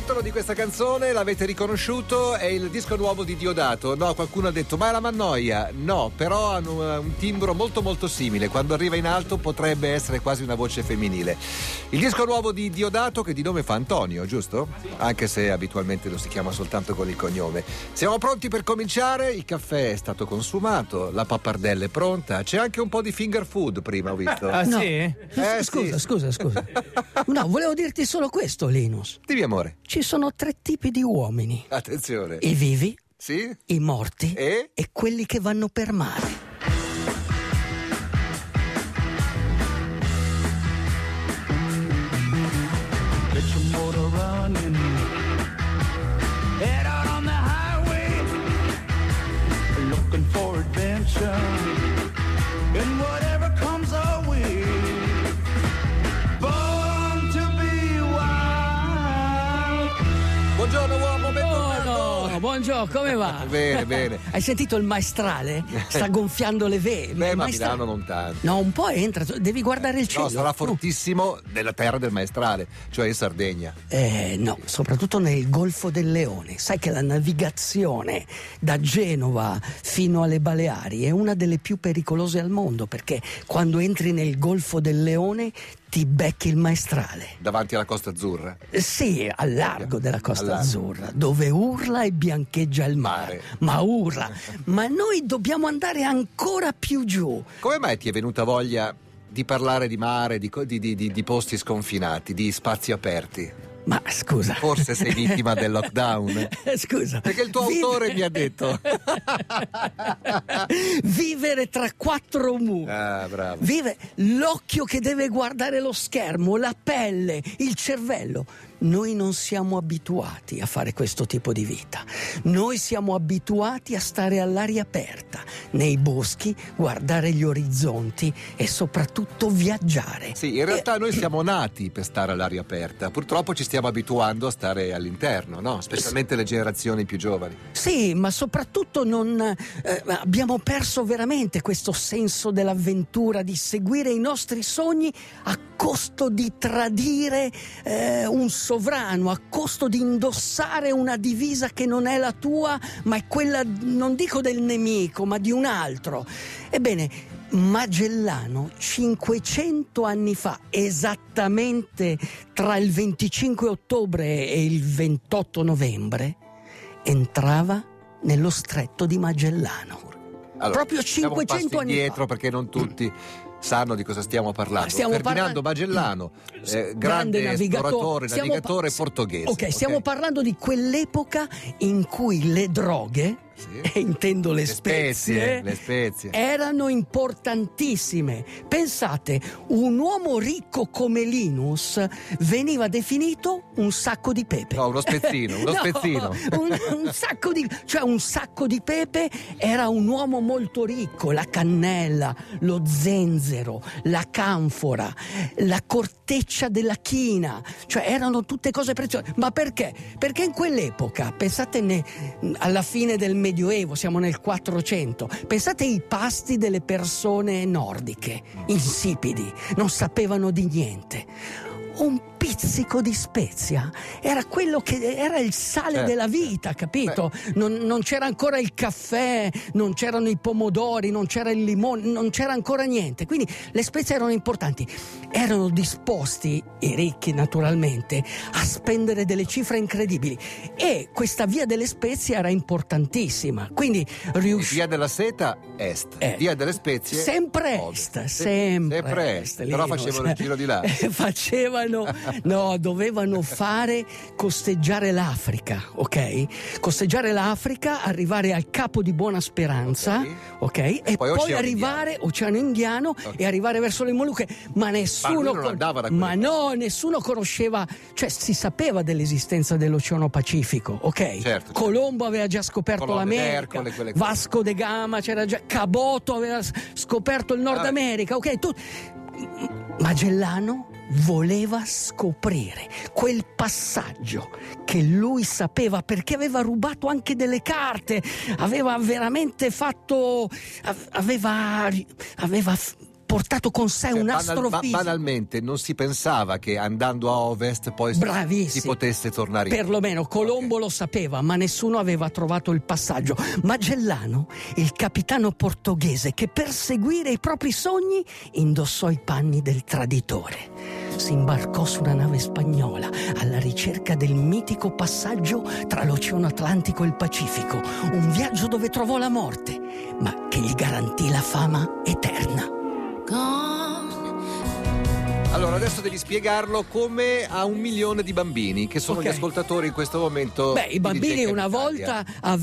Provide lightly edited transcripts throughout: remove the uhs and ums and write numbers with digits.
titolo di questa canzone l'avete riconosciuto, è il disco nuovo di Diodato. No, qualcuno ha detto ma è la Mannoia. No, però hanno un timbro molto molto simile. Quando arriva in alto potrebbe essere quasi una voce femminile. Il disco nuovo di Diodato, che di nome fa Antonio, giusto? Sì. Anche se abitualmente lo si chiama soltanto con il cognome. Siamo pronti per cominciare, il caffè è stato consumato, la pappardella è pronta, c'è anche un po' di finger food prima, ho visto. Ah, no. sì? Scusa. No, volevo dirti solo questo, Linus. Dimmi amore. Ci sono 3 tipi di uomini: Attenzione. i vivi, Sì? i morti E quelli che vanno per mare. Get your motor running. Head out on the highway, looking for adventure. And whatever comes our way, born to be wild. buongiorno uomo, bentornato. Buongiorno, come va? Bene. Hai sentito il maestrale? Sta gonfiando le vene. Beh, Il ma maestrale- Milano non tanto. No, un po' entra, devi guardare il cielo. No, sarà fortissimo nella terra del maestrale, cioè in Sardegna. No, soprattutto nel Golfo del Leone. Sai che la navigazione da Genova fino alle Baleari è una delle più pericolose al mondo, perché quando entri nel Golfo del Leone ti becchi il maestrale. Davanti alla Costa Azzurra. Sì, al largo della Costa Al largo. Azzurra, dove urla e biancheggia il mare. Ma urla. Ma noi dobbiamo andare ancora più giù. Come mai ti è venuta voglia di parlare di mare, di posti sconfinati, di spazi aperti? Ma scusa. Forse sei vittima del lockdown? Scusa. Perché il tuo autore mi ha detto. Vivere tra 4 mura. Ah, bravo. Vive l'occhio che deve guardare lo schermo, la pelle, il cervello. Noi non siamo abituati a fare questo tipo di vita. Noi siamo abituati a stare all'aria aperta, nei boschi, guardare gli orizzonti e soprattutto viaggiare. Sì, in realtà noi siamo nati per stare all'aria aperta. Purtroppo ci stiamo abituando a stare all'interno, no? Specialmente le generazioni più giovani. Sì, ma soprattutto abbiamo perso veramente questo senso dell'avventura, di seguire i nostri sogni a costo di tradire un sovrano, a costo di indossare una divisa che non è la tua, ma è quella, non dico del nemico, ma di un altro. Ebbene, Magellano 500 anni fa, esattamente tra il 25 ottobre e il 28 novembre, entrava nello stretto di Magellano. Allora, Proprio facciamo un 500 passo anni indietro fa. perché non tutti sanno di cosa stiamo parlando. Ferdinando Magellano, grande esploratore, navigatore portoghese. Ok, stiamo parlando di quell'epoca in cui le droghe, e intendo le spezie, erano importantissime. Pensate, un uomo ricco come Linus veniva definito un sacco di pepe. No, uno spezzino, uno spezzino. Un sacco di pepe era un uomo molto ricco. La cannella, lo zenzero, la canfora, la corteccia della china, cioè erano tutte cose preziose. Ma perché? Perché in quell'epoca, pensate alla fine del Medioevo, siamo nel 400, pensate ai pasti delle persone nordiche, insipidi, non sapevano di niente. Un pizzico di spezia era quello che era il sale della vita, capito? Non c'era ancora il caffè, non c'erano i pomodori, non c'era il limone, non c'era ancora niente, quindi le spezie erano importanti. Erano disposti, i ricchi naturalmente, a spendere delle cifre incredibili, e questa via delle spezie era importantissima, quindi via della seta est, via delle spezie sempre est, sempre est. Però facevano il giro di là. Dovevano costeggiare l'Africa, ok? Costeggiare l'Africa, arrivare al Capo di Buona Speranza, ok? E poi arrivare Oceano Indiano, e arrivare verso le Molucche, ma nessuno conosceva, cioè si sapeva dell'esistenza dell'Oceano Pacifico, ok? Certo. Colombo aveva già scoperto l'America, Vasco da Gama c'era già, Caboto aveva scoperto il Nord America, ok? Magellano voleva scoprire quel passaggio che lui sapeva, perché aveva rubato anche delle carte, aveva veramente fatto, aveva portato con sé un astrofisico. Banalmente non si pensava che andando a ovest poi si potesse tornare perlomeno Colombo lo sapeva, ma nessuno aveva trovato il passaggio. Magellano, il capitano portoghese che per seguire i propri sogni indossò i panni del traditore, si imbarcò su una nave spagnola alla ricerca del mitico passaggio tra l'Oceano Atlantico e il Pacifico, un viaggio dove trovò la morte, ma che gli garantì la fama eterna. Allora adesso devi spiegarlo come a 1 milione di bambini che sono gli ascoltatori in questo momento. Beh, i bambini una volta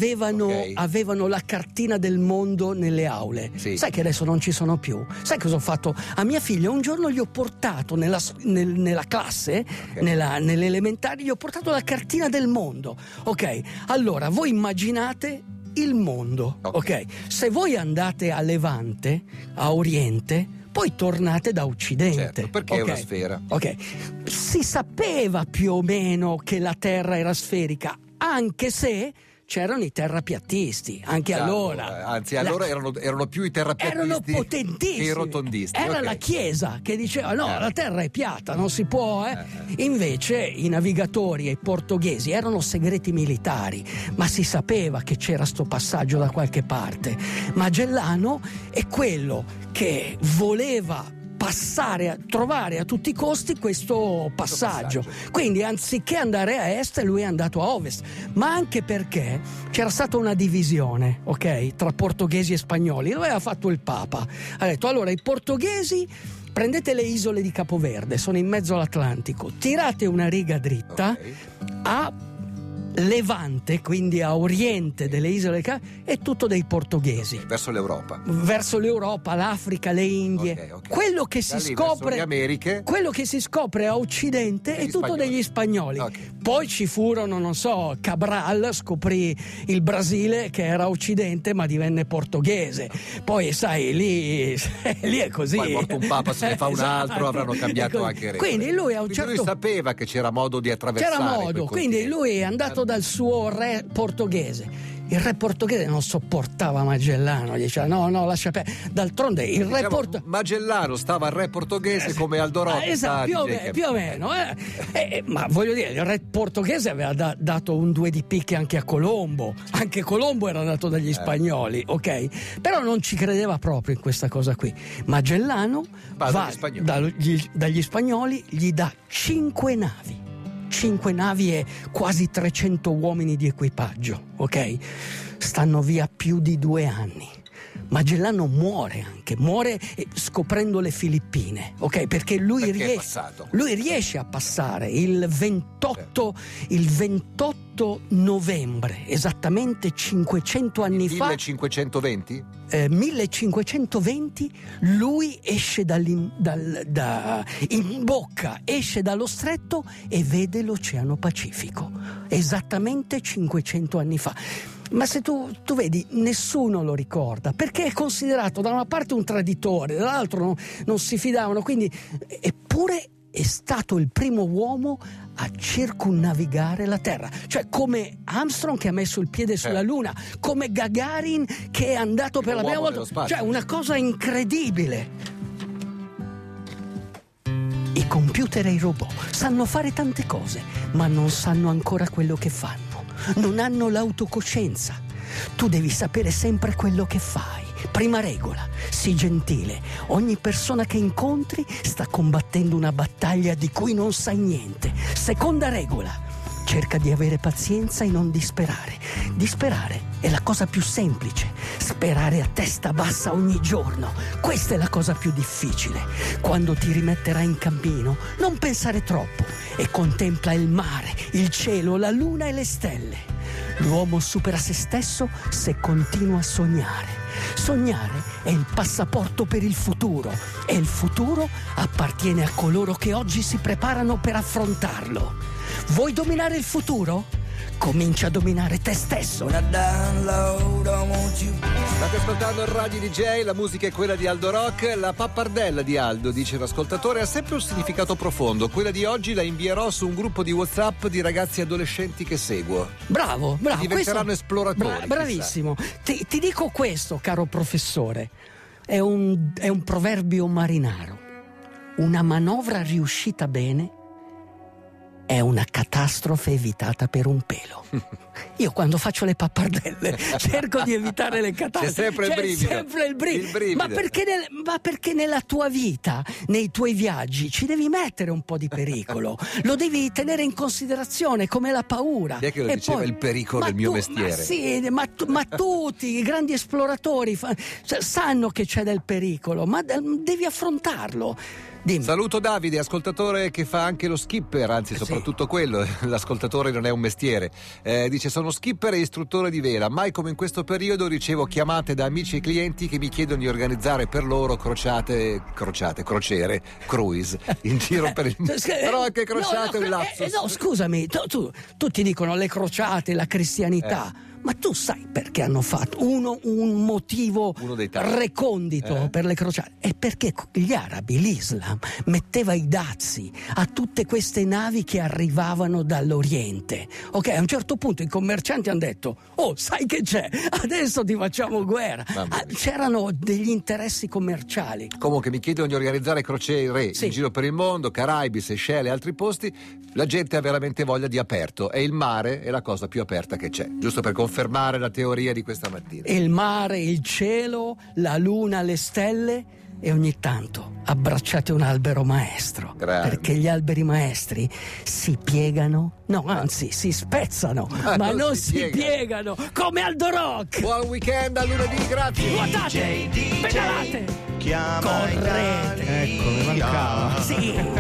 avevano la cartina del mondo nelle aule. Sì. Sai che adesso non ci sono più. Sai cosa ho fatto? A mia figlia un giorno gli ho portato nella classe, nelle elementari, gli ho portato la cartina del mondo. Ok, allora voi immaginate il mondo. Ok, se voi andate a Levante, a Oriente, poi tornate da Occidente. Certo, perché è una sfera. Ok, si sapeva più o meno che la Terra era sferica, anche se c'erano i terrapiattisti, anche allora. Anzi, allora erano più i terrapiattisti. Erano potentissimi. Che i rotondisti. Era la Chiesa che diceva no, la Terra è piatta, non si può. Invece i navigatori e i portoghesi erano segreti militari, ma si sapeva che c'era sto passaggio da qualche parte. Magellano è quello che voleva trovare a tutti i costi questo passaggio. Quindi anziché andare a est lui è andato a ovest, ma anche perché c'era stata una divisione, ok, tra portoghesi e spagnoli. Lo aveva fatto il Papa, ha detto allora i portoghesi prendete le isole di Capoverde, sono in mezzo all'Atlantico, tirate una riga dritta a Levante, quindi a oriente delle isole, è tutto dei portoghesi. Verso l'Europa, l'Africa, le Indie. Quello che si scopre, quello che si scopre a occidente è tutto degli spagnoli. Poi ci furono, non so, Cabral scoprì il Brasile che era occidente ma divenne portoghese. Poi sai, lì è così. Poi è morto un papa, se ne fa un altro, avranno cambiato anche regole. Quindi lui lui sapeva che c'era modo di attraversare. Quindi lui è andato dal suo re portoghese. Il re portoghese non sopportava Magellano, diceva no, lascia perdere. D'altronde il re Magellano stava al re portoghese come Aldo Rock. Esatto, più o meno. Ma voglio dire, il re portoghese aveva dato un 2 di picche anche a Colombo. Anche Colombo era nato dagli spagnoli, ok? Però non ci credeva proprio in questa cosa qui. Magellano va dagli spagnoli, gli dà 5 navi. 5 navi e quasi 300 uomini di equipaggio, ok? Stanno via più di 2 anni. Magellano muore scoprendo le Filippine, ok? Perché lui riesce a passare il 28 novembre, esattamente 500 anni fa. 1520? 1520 lui esce esce dallo stretto e vede l'Oceano Pacifico, esattamente 500 anni fa. Ma se tu vedi, nessuno lo ricorda, perché è considerato da una parte un traditore, dall'altro non si fidavano, quindi eppure è stato il primo uomo a circumnavigare la Terra, cioè come Armstrong che ha messo il piede sulla Luna, come Gagarin che è andato per la prima volta, cioè una cosa incredibile. I computer e i robot sanno fare tante cose, ma non sanno ancora quello che fanno. Non hanno l'autocoscienza. Tu devi sapere sempre quello che fai. Prima regola, sii gentile. Ogni persona che incontri sta combattendo una battaglia di cui non sai niente. Seconda regola, cerca di avere pazienza e non disperare. Disperare è la cosa più semplice. Sperare a testa bassa ogni giorno, questa è la cosa più difficile. Quando ti rimetterai in cammino, non pensare troppo e contempla il mare, il cielo, la luna e le stelle. L'uomo supera se stesso se continua a sognare. Sognare è il passaporto per il futuro e il futuro appartiene a coloro che oggi si preparano per affrontarlo. Vuoi dominare il futuro? Comincia a dominare te stesso. State ascoltando il Radio DJ, la musica è quella di Aldo Rock. La pappardella di Aldo, dice l'ascoltatore, ha sempre un significato profondo. Quella di oggi la invierò su un gruppo di WhatsApp di ragazzi adolescenti che seguo. Bravo. Diventeranno esploratori. Bravissimo. Ti dico questo, caro professore. è un proverbio marinaro. Una manovra riuscita bene è una catastrofe evitata per un pelo. Io quando faccio le pappardelle cerco di evitare le catastrofi. C'è sempre il brivido. Sempre il brivido. Ma perché nella tua vita, nei tuoi viaggi, ci devi mettere un po' di pericolo. Lo devi tenere in considerazione, come la paura. Chi è che lo diceva poi, il pericolo del mio mestiere? Ma sì, ma tutti i grandi esploratori sanno che c'è del pericolo, ma devi affrontarlo. Dimmi. Saluto Davide, ascoltatore che fa anche lo skipper, anzi soprattutto quello, l'ascoltatore non è un mestiere. Dice: sono skipper e istruttore di vela, mai come in questo periodo ricevo chiamate da amici e clienti che mi chiedono di organizzare per loro crociere, cruise in giro per il mondo. Però anche crociate un lapsus. No, scusami, tu ti dicono le crociate, la cristianità. Ma tu sai perché hanno fatto un motivo recondito per le crociate? È perché gli arabi, l'Islam, metteva i dazi a tutte queste navi che arrivavano dall'Oriente. Ok, a un certo punto i commercianti hanno detto: oh, sai che c'è? Adesso ti facciamo guerra. C'erano degli interessi commerciali. Comunque mi chiedono di organizzare crociere in giro per il mondo, Caraibi, Seychelles e altri posti. La gente ha veramente voglia di aperto e il mare è la cosa più aperta che c'è, giusto per confermare la teoria di questa mattina. Il mare, il cielo, la luna, le stelle, e ogni tanto abbracciate un albero maestro. Grande. Perché gli alberi maestri si piegano, no, anzi si spezzano, ma non si piegano, come Aldo Rock. Buon weekend, a lunedì, grazie. Nuotate, pedalate, correte. Ecco, mi mancava. Sì.